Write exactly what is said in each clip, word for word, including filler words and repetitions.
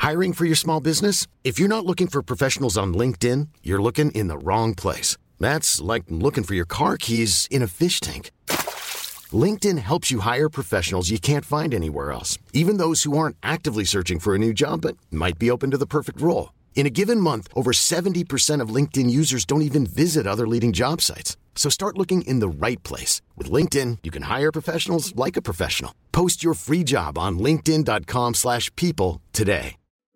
Hiring for your small business? If you're not looking for professionals on LinkedIn, you're looking in the wrong place. That's like looking for your car keys in a fish tank. LinkedIn helps you hire professionals you can't find anywhere else, even those who aren't actively searching for a new job but might be open to the perfect role. In a given month, over seventy percent of LinkedIn users don't even visit other leading job sites. So start looking in the right place. With LinkedIn, you can hire professionals like a professional. Post your free job on linkedin dot com slash people today.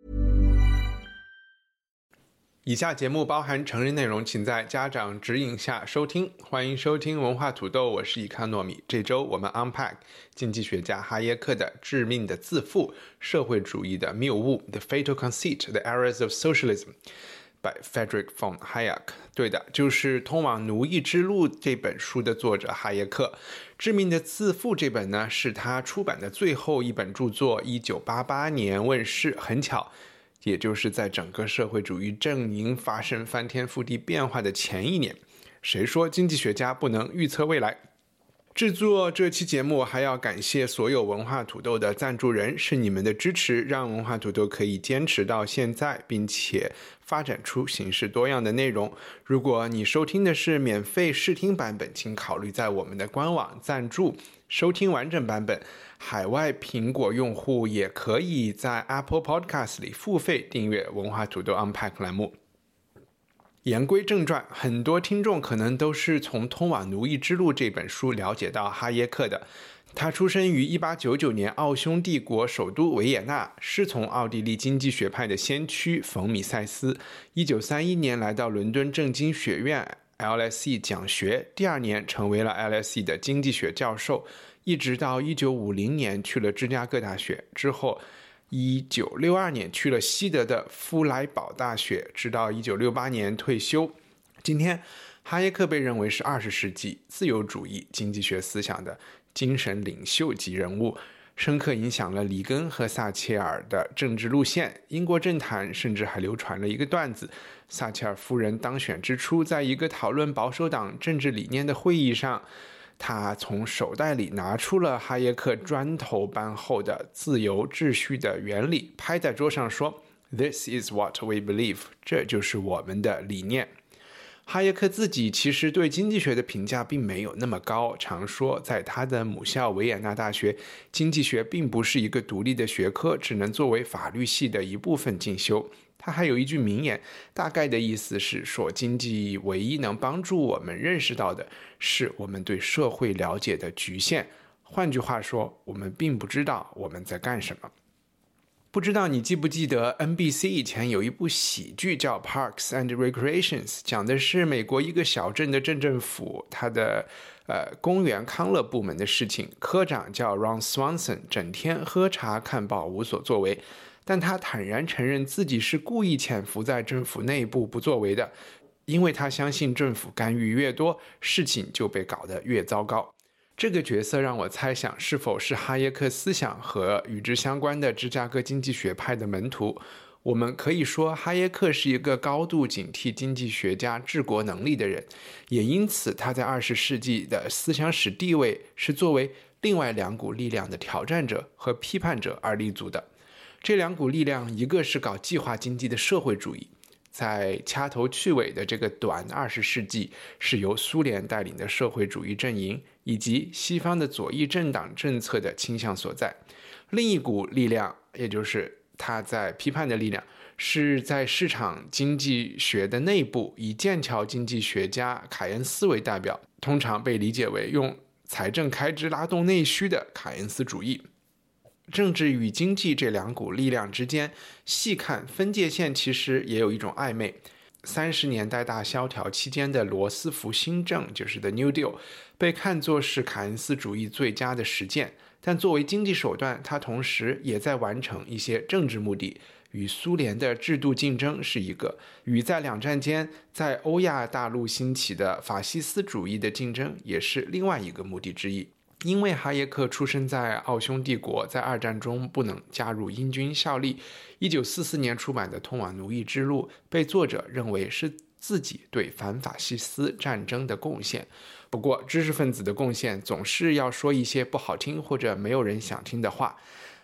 以下节目包含成人内容，请在家长指引下收听。欢迎收听文化土豆，我是易康糯米。这周我们 unpack 经济学家哈耶克的致命的自负，社会主义的谬误 The Fatal Conceit, The Errors of Socialism by Friedrich von Hayek。 对的，就是《通往奴役之路》这本书的作者哈耶克。致命的自负这本呢，是他出版的最后一本著作，一九八八年问世。很巧，也就是在整个社会主义阵营发生翻天覆地变化的前一年。谁说经济学家不能预测未来？制作这期节目还要感谢所有文化土豆的赞助人，是你们的支持让文化土豆可以坚持到现在，并且发展出形式多样的内容。如果你收听的是免费试听版本，请考虑在我们的官网赞助收听完整版本。海外苹果用户也可以在 Apple Podcast 里付费订阅文化土豆 Unpack 栏目。言归正传，很多听众可能都是从《通往奴役之路》这本书了解到哈耶克的。他出生于一八九九年奥匈帝国首都维也纳，师从奥地利经济学派的先驱冯米塞斯。一九三一年来到伦敦政经学院 L S E 讲学，第二年成为了 L S E 的经济学教授，一直到一九五零年去了芝加哥大学，之后一九六二年去了西德的夫莱堡大学，直到一九六八年退休。今天哈耶克被认为是二十世纪自由主义经济学思想的精神领袖级人物，深刻影响了里根和撒切尔的政治路线。英国政坛甚至还流传了一个段子，撒切尔夫人当选之初，在一个讨论保守党政治理念的会议上，他从手袋里拿出了哈耶克砖头般厚的自由秩序的原理，拍在桌上说 This is what we believe， 这就是我们的理念。哈耶克自己其实对经济学的评价并没有那么高，常说在他的母校维也纳大学，经济学并不是一个独立的学科，只能作为法律系的一部分进修。他还有一句名言，大概的意思是说，经济唯一能帮助我们认识到的是我们对社会了解的局限。换句话说，我们并不知道我们在干什么。不知道你记不记得 N B C 以前有一部喜剧叫 Parks and Recreations， 讲的是美国一个小镇的镇政府它的呃公园康乐部门的事情。科长叫 Ron Swanson， 整天喝茶看报无所作为，但他坦然承认自己是故意潜伏在政府内部不作为的，因为他相信政府干预越多，事情就被搞得越糟糕。这个角色让我猜想是否是哈耶克思想和与之相关的芝加哥经济学派的门徒。我们可以说哈耶克是一个高度警惕经济学家治国能力的人，也因此他在二十世纪的思想史地位是作为另外两股力量的挑战者和批判者而立足的。这两股力量，一个是搞计划经济的社会主义，在掐头去尾的这个短二十世纪，是由苏联带领的社会主义阵营以及西方的左翼政党政策的倾向所在。另一股力量，也就是他在批判的力量，是在市场经济学的内部，以剑桥经济学家凯恩斯为代表，通常被理解为用财政开支拉动内需的凯恩斯主义。政治与经济这两股力量之间，细看分界线其实也有一种暧昧。三十年代大萧条期间的罗斯福新政，就是 The New Deal， 被看作是凯恩斯主义最佳的实践，但作为经济手段，它同时也在完成一些政治目的。与苏联的制度竞争是一个，与在两战间在欧亚大陆兴起的法西斯主义的竞争也是另外一个目的之一。因为哈耶克出生在奥匈帝国，在二战中不能加入英军效力，一九四四年出版的《通往奴役之路》被作者认为是自己对反法西斯战争的贡献。不过知识分子的贡献总是要说一些不好听或者没有人想听的话。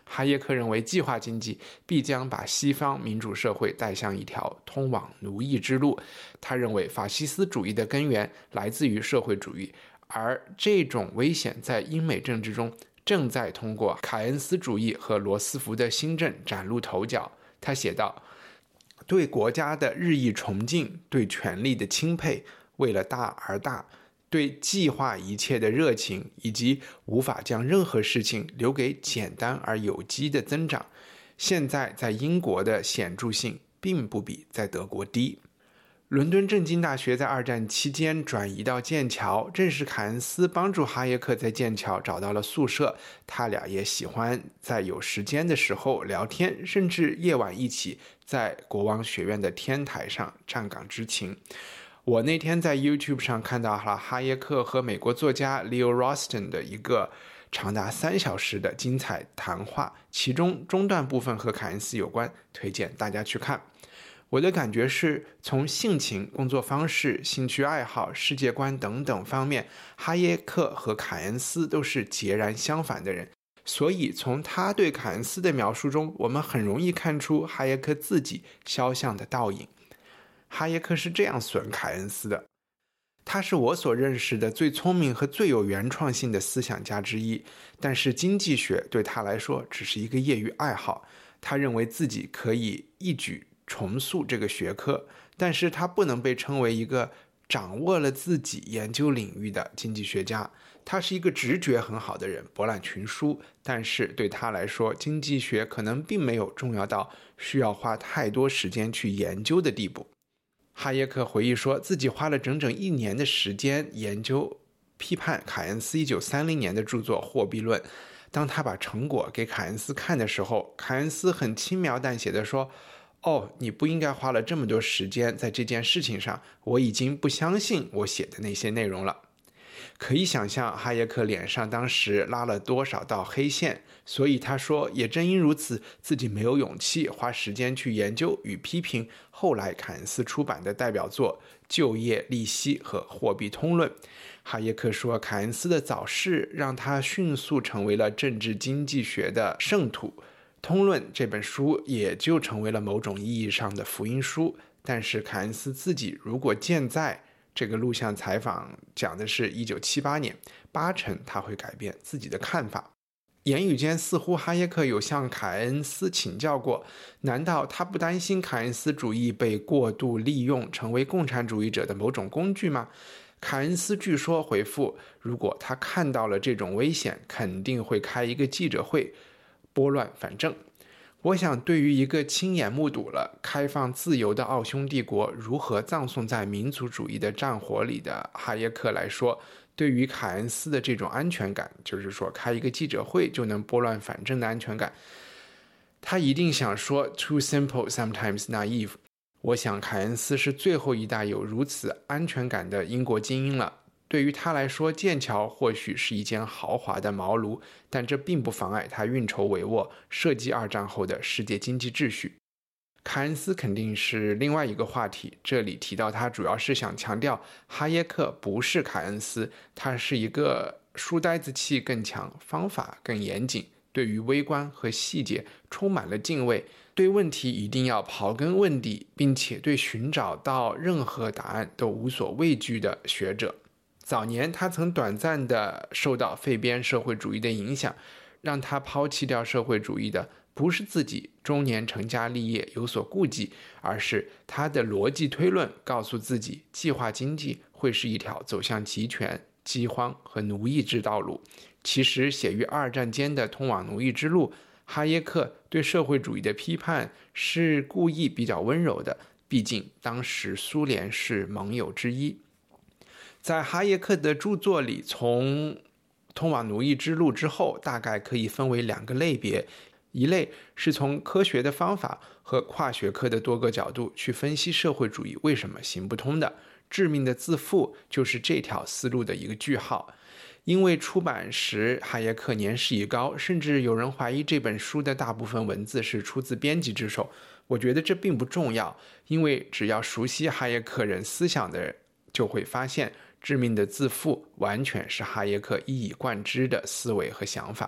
哈耶克认为计划经济必将把西方民主社会带向一条通往奴役之路。他认为法西斯主义的根源来自于社会主义，而这种危险在英美政治中正在通过凯恩斯主义和罗斯福的新政崭露头角。他写道，对国家的日益崇敬，对权力的钦佩，为了大而大，对计划一切的热情，以及无法将任何事情留给简单而有机的增长，现在在英国的显著性并不比在德国低。伦敦政经大学在二战期间转移到剑桥，正是凯恩斯帮助哈耶克在剑桥找到了宿舍。他俩也喜欢在有时间的时候聊天，甚至夜晚一起在国王学院的天台上站岗执勤。我那天在 YouTube 上看到了哈耶克和美国作家 Leo Rosten 的一个长达三小时的精彩谈话，其中中段部分和凯恩斯有关，推荐大家去看。我的感觉是，从性情、工作方式、兴趣爱好、世界观等等方面，哈耶克和凯恩斯都是截然相反的人。所以从他对凯恩斯的描述中，我们很容易看出哈耶克自己肖像的倒影。哈耶克是这样损凯恩斯的：他是我所认识的最聪明和最有原创性的思想家之一，但是经济学对他来说只是一个业余爱好。他认为自己可以一举重塑这个学科，但是他不能被称为一个掌握了自己研究领域的经济学家。他是一个直觉很好的人，博览群书，但是对他来说，经济学可能并没有重要到需要花太多时间去研究的地步。哈耶克回忆说，自己花了整整一年的时间研究批判凯恩斯一九三零年的著作《货币论》。当他把成果给凯恩斯看的时候，凯恩斯很轻描淡写地说，哦，你不应该花了这么多时间在这件事情上，我已经不相信我写的那些内容了。可以想象哈耶克脸上当时拉了多少道黑线，所以他说，也正因如此，自己没有勇气花时间去研究与批评后来凯恩斯出版的代表作《就业、利息和货币通论》。哈耶克说，凯恩斯的早逝让他迅速成为了政治经济学的圣徒，《通论》这本书也就成为了某种意义上的福音书。但是凯恩斯自己如果健在，这个录像采访讲的是一九七八年，八成他会改变自己的看法。言语间似乎哈耶克有向凯恩斯请教过，难道他不担心凯恩斯主义被过度利用，成为共产主义者的某种工具吗？凯恩斯据说回复，如果他看到了这种危险，肯定会开一个记者会，拨乱反正。我想对于一个亲眼目睹了开放自由的奥匈帝国如何葬送在民族主义的战火里的哈耶克来说，对于凯恩斯的这种安全感，就是说开一个记者会就能拨乱反正的安全感，他一定想说 too simple, sometimes naive。 我想凯恩斯是最后一代有如此安全感的英国精英了。对于他来说，剑桥或许是一间豪华的茅庐，但这并不妨碍他运筹帷幄，设计二战后的世界经济秩序。凯恩斯肯定是另外一个话题，这里提到他主要是想强调哈耶克不是凯恩斯，他是一个书呆子气更强，方法更严谨，对于微观和细节充满了敬畏，对问题一定要刨根问底，并且对寻找到任何答案都无所畏惧的学者。早年他曾短暂地受到废边社会主义的影响，让他抛弃掉社会主义的不是自己中年成家立业有所顾忌，而是他的逻辑推论告诉自己，计划经济会是一条走向集权、饥荒和奴役之道路。其实写于二战间的通往奴役之路，哈耶克对社会主义的批判是故意比较温柔的，毕竟当时苏联是盟友之一。在哈耶克的著作里，从通往奴役之路之后，大概可以分为两个类别。一类是从科学的方法和跨学科的多个角度去分析社会主义为什么行不通的，致命的自负就是这条思路的一个句号。因为出版时哈耶克年事已高，甚至有人怀疑这本书的大部分文字是出自编辑之手。我觉得这并不重要，因为只要熟悉哈耶克人思想的人就会发现，致命的自负完全是哈耶克一以贯之的思维和想法。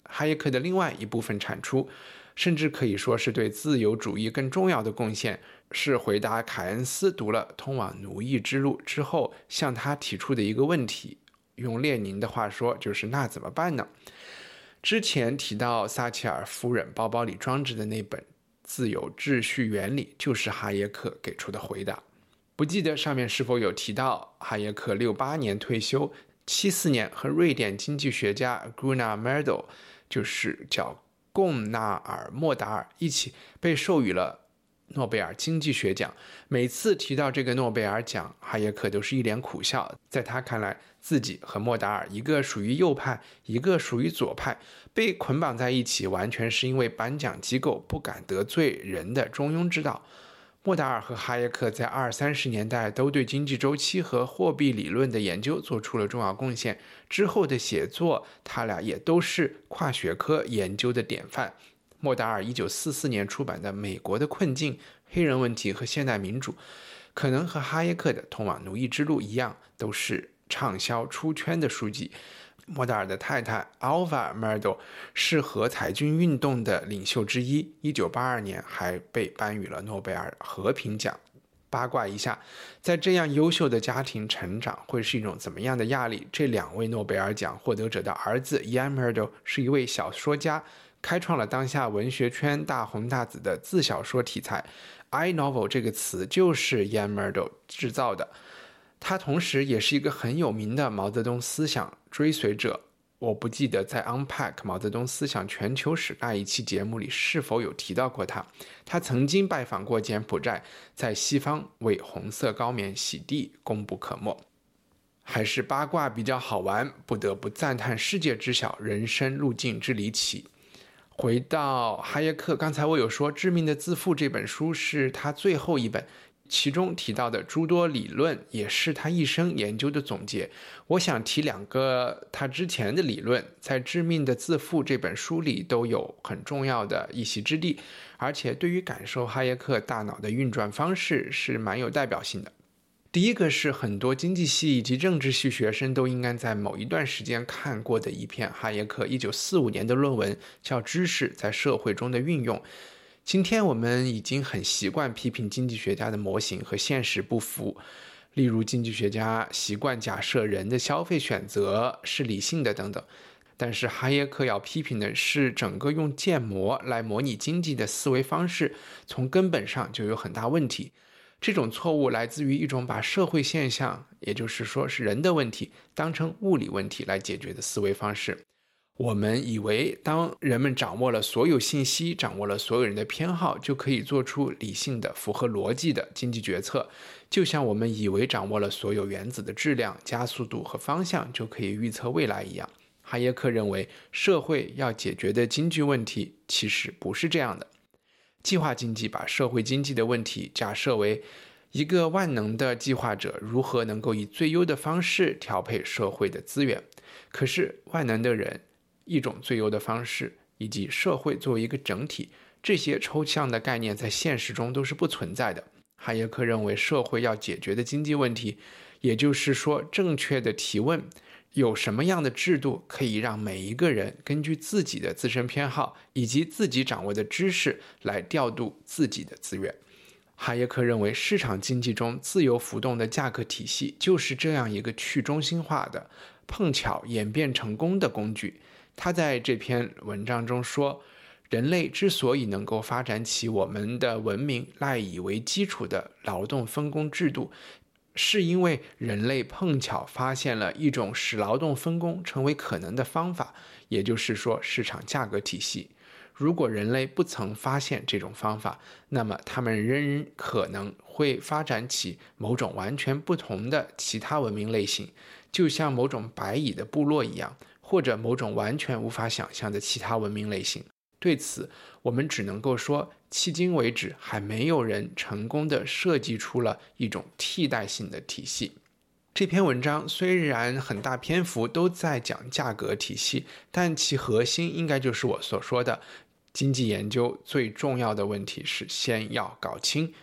哈耶克的另外一部分产出，甚至可以说是对自由主义更重要的贡献，是回答凯恩斯读了《通往奴役之路》之后向他提出的一个问题，用列宁的话说就是那怎么办呢？之前提到撒切尔夫人包包里装着的那本《自由秩序原理》就是哈耶克给出的回答。不记得上面是否有提到哈耶克六八年退休，七四年和瑞典经济学家 Gunnar Myrdal 就是叫贡纳尔莫达尔一起被授予了诺贝尔经济学奖。每次提到这个诺贝尔奖，哈耶克都是一脸苦笑。在他看来，自己和莫达尔一个属于右派，一个属于左派，被捆绑在一起完全是因为颁奖机构不敢得罪人的中庸之道。莫达尔和哈耶克在二三十年代都对经济周期和货币理论的研究做出了重要贡献，之后的写作他俩也都是跨学科研究的典范。莫达尔一九四四年出版的《美国的困境、黑人问题和现代民主》，可能和哈耶克的《通往奴役之路》一样，都是畅销出圈的书籍。莫达尔的太太 Alva Myrdal 是核裁军运动的领袖之一，一九八二年还被颁予了诺贝尔和平奖。八卦一下，在这样优秀的家庭成长会是一种怎么样的压力？这两位诺贝尔奖获得者的儿子 Ian Myrdal 是一位小说家，开创了当下文学圈大红大紫的自小说题材。 I-novel 这个词就是 Ian Myrdal 制造的。他同时也是一个很有名的毛泽东思想追随者。我不记得在 Unpack 毛泽东思想全球史那一期节目里是否有提到过他。他曾经拜访过柬埔寨，在西方为红色高棉洗地功不可没。还是八卦比较好玩，不得不赞叹世界之小，人生路径之离奇。回到哈耶克，刚才我有说《致命的自负》这本书是他最后一本，其中提到的诸多理论也是他一生研究的总结。我想提两个他之前的理论，在《致命的自负》这本书里都有很重要的一席之地，而且对于感受哈耶克大脑的运转方式是蛮有代表性的。第一个是很多经济系以及政治系学生都应该在某一段时间看过的一篇哈耶克一九四五年的论文，叫《知识在社会中的运用》。今天我们已经很习惯批评经济学家的模型和现实不符，例如经济学家习惯假设人的消费选择是理性的等等。但是哈耶克要批评的是整个用建模来模拟经济的思维方式，从根本上就有很大问题。这种错误来自于一种把社会现象，也就是说是人的问题，当成物理问题来解决的思维方式。我们以为当人们掌握了所有信息，掌握了所有人的偏好，就可以做出理性的、符合逻辑的经济决策，就像我们以为掌握了所有原子的质量、加速度和方向，就可以预测未来一样。哈耶克认为，社会要解决的经济问题其实不是这样的。计划经济把社会经济的问题假设为一个万能的计划者如何能够以最优的方式调配社会的资源。可是万能的人、一种最优的方式以及社会作为一个整体，这些抽象的概念在现实中都是不存在的。哈耶克认为，社会要解决的经济问题，也就是说正确的提问，有什么样的制度可以让每一个人根据自己的自身偏好以及自己掌握的知识来调度自己的资源。哈耶克认为，市场经济中自由浮动的价格体系就是这样一个去中心化的、碰巧演变成功的工具。他在这篇文章中说，人类之所以能够发展起我们的文明赖以为基础的劳动分工制度，是因为人类碰巧发现了一种使劳动分工成为可能的方法，也就是说市场价格体系。如果人类不曾发现这种方法，那么他们仍可能会发展起某种完全不同的其他文明类型，就像某种白蚁的部落一样，或者某种完全无法想象的其他文明类型。对此，我们只能够说，迄今为止还没有人成功地设计出了一种替代性的体系。这篇文章虽然很大篇幅都在讲价格体系，但其核心应该就是我所说的，经济研究最重要的问题是先要搞清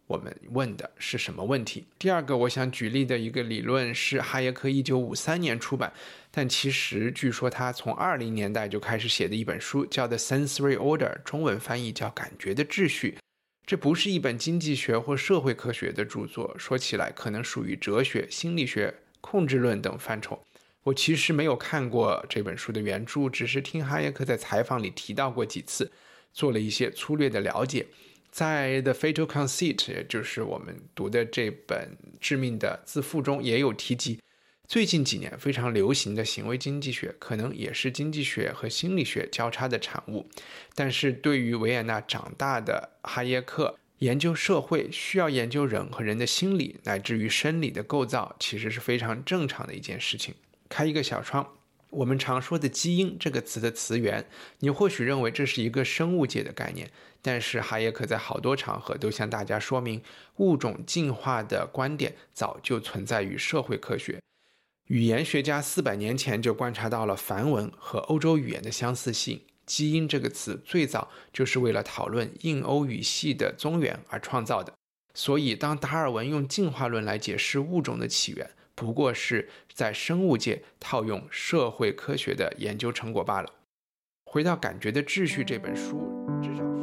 我们问的是什么问题。第二个我想举例的一个理论是哈耶克一九五三年出版，但其实据说他从二十年代就开始写的一本书叫 The Sensory Order， 中文翻译叫感觉的秩序。这不是一本经济学或社会科学的著作，说起来可能属于哲学、心理学、控制论等范畴。我其实没有看过这本书的原著，只是听哈耶克在采访里提到过几次，做了一些粗略的了解。在 The Fatal Conceit， 也就是我们读的这本致命的自负中也有提及，最近几年非常流行的行为经济学可能也是经济学和心理学交叉的产物。但是对于维也纳长大的哈耶克，研究社会需要研究人和人的心理乃至于生理的构造，其实是非常正常的一件事情。开一个小窗，我们常说的基因这个词的词源，你或许认为这是一个生物界的概念，但是哈耶克在好多场合都向大家说明，物种进化的观点早就存在于社会科学。语言学家四百年前就观察到了梵文和欧洲语言的相似性，基因这个词最早就是为了讨论印欧语系的宗源而创造的。所以当达尔文用进化论来解释物种的起源，不过是在生物界套用社会科学的研究成果罢了。回到《感觉的秩序》这本书，至少是……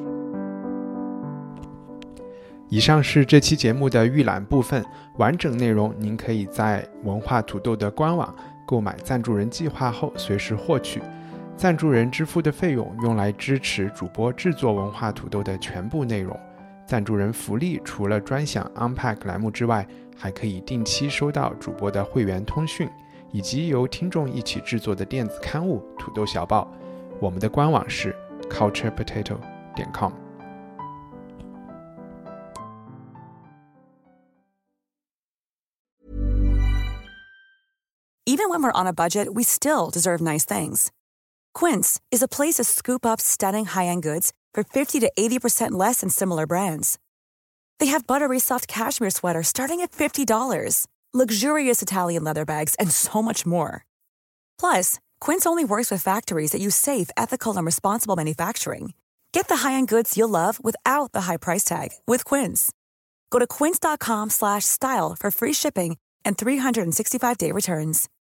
以上是这期节目的预览部分，完整内容您可以在文化土豆的官网购买赞助人计划后随时获取。赞助人支付的费用用来支持主播制作文化土豆的全部内容。赞助人福利除了专享 Unpack 栏目之外，还可以定期收到主播的会员通讯，以及由听众一起制作的电子刊物土豆小报。我们的官网是 culture potato 点 com。 Even when we're on a budget, we still deserve nice things. Quince is a place to scoop up stunning high-end goods for fifty to eighty percent less than similar brands. They have buttery soft cashmere sweaters starting at fifty dollars, luxurious Italian leather bags, and so much more. Plus, Quince only works with factories that use safe, ethical, and responsible manufacturing. Get the high-end goods you'll love without the high price tag with Quince. Go to quince.com slash style for free shipping and three sixty-five day returns.